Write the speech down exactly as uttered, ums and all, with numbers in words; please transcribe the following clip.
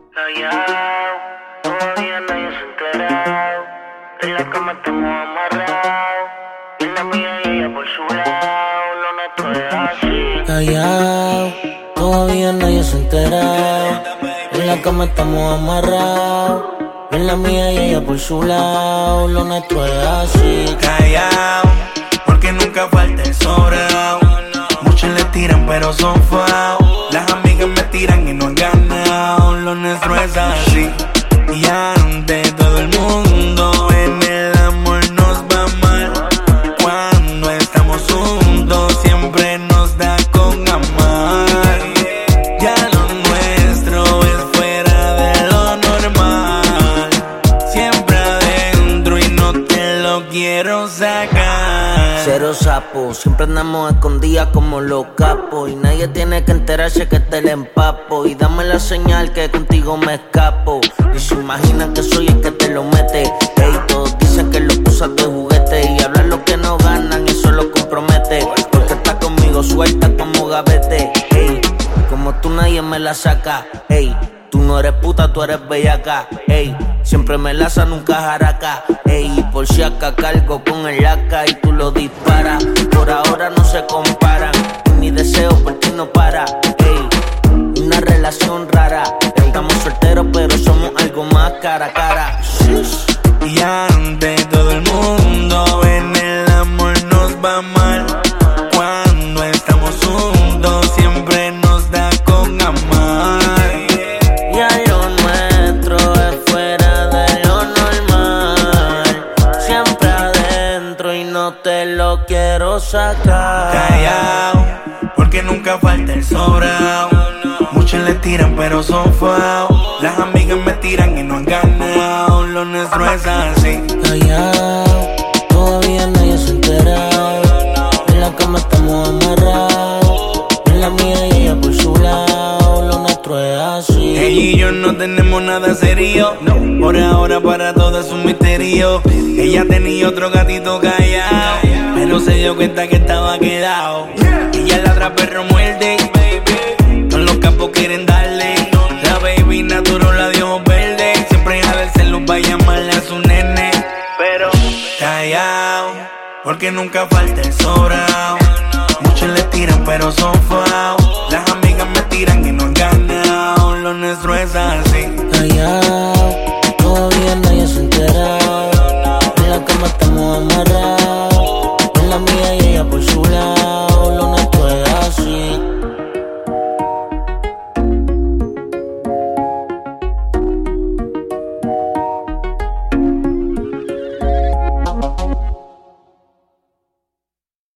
Callao, todavía nadie se ha enterado. En la cama estamos amarrados. En la mía y ella por su lado. Lo nuestro es así. Callao, todavía nadie se ha enterado. En la cama estamos amarrados. En la mía y ella por su lado. Lo nuestro es así. Callao, porque nunca falta el sobrao. Muchos le tiran pero son faos. Las amigas me tiran y no han ganado. Lo nuestro es así. Y ante todo el mundo en el amor nos va mal. Cuando estamos juntos siempre nos da con amar. Ya lo nuestro es fuera de lo normal. Siempre adentro y no te lo quiero sacar. Cero sapo, siempre andamos escondidas como los capos. Y nadie tiene que enterarse que te la empapo. Y dame la señal que contigo me escapo. Y se imaginan que soy el que te lo mete. Ey, todos dicen que lo usas de juguete. Y hablan lo que no ganan y eso lo compromete. Porque está conmigo suelta como gavete. Ey, como tú nadie me la saca. Ey, tú no eres puta, tú eres bellaca. Ey, siempre me laza, nunca jaraca. Ey, por si acá cargo con el laca y tú lo disparas. Por ahora no se comparan. Y mi deseo por ti no para. Ey, una relación rara. Estamos solteros pero somos algo más cara a cara. Y ante todo el mundo en el amor nos va mal. Cuando estamos juntos siempre nos da con amar. Ya lo nuestro es fuera de lo normal. Siempre adentro y no te lo quiero sacar. Callao, porque nunca falta el sobrao. Muchos le tiran pero son faos. Las amigas me tiran y no han ganado. Lo nuestro es así. Callao, todavía nadie se ha enterado. En la cama estamos amarrados. En la mía y ella por su lado. Lo nuestro es así. Ella y yo no tenemos nada serio. No. Por ahora para todo es un misterio. Ella tenía otro gatito callado, pero se dio cuenta que estaba quedado. Ella ladra perro muerde. Todos los capos quieren darle. La baby natural la de ojos verdes. Siempre a veces los va a llamarle a su nene. Pero callao, porque nunca falta el sobrao. Muchos le tiran pero son faos. Las amigas me tiran y no han ganado. Lo nuestro es así. Callao, todavía nadie se ha enterado. En la cama estamos amarrados. En la mía y ella por su